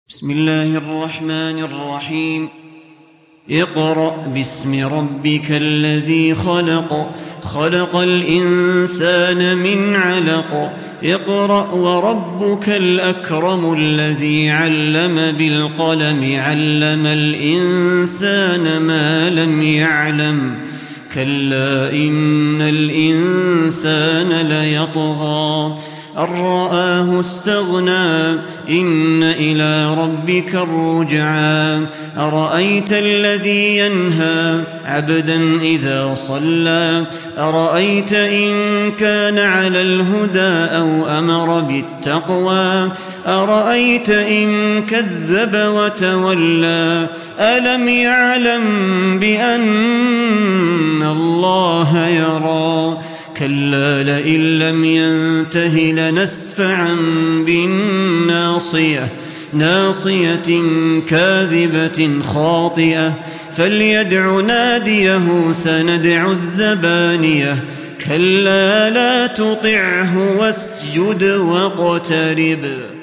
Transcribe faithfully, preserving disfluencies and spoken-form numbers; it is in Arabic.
بسم الله الرحمن الرحيم اقرأ باسم ربك الذي خلق خلق الإنسان من علق اقرأ وربك الأكرم الذي علم بالقلم علم الإنسان ما لم يعلم كلا إن الإنسان ليطغى أن رآه استغنى إن إلى ربك الرجعى أرأيت الذي ينهى عبدا إذا صلى أرأيت إن كان على الهدى أو أمر بالتقوى أرأيت إن كذب وتولى ألم يعلم بأن الله يرى كلا لئن لم ينته لنسفعا بالناصية ناصية كاذبة خاطئة فليدع ناديه سندع الزبانية كلا لا تطعه واسجد واقترب.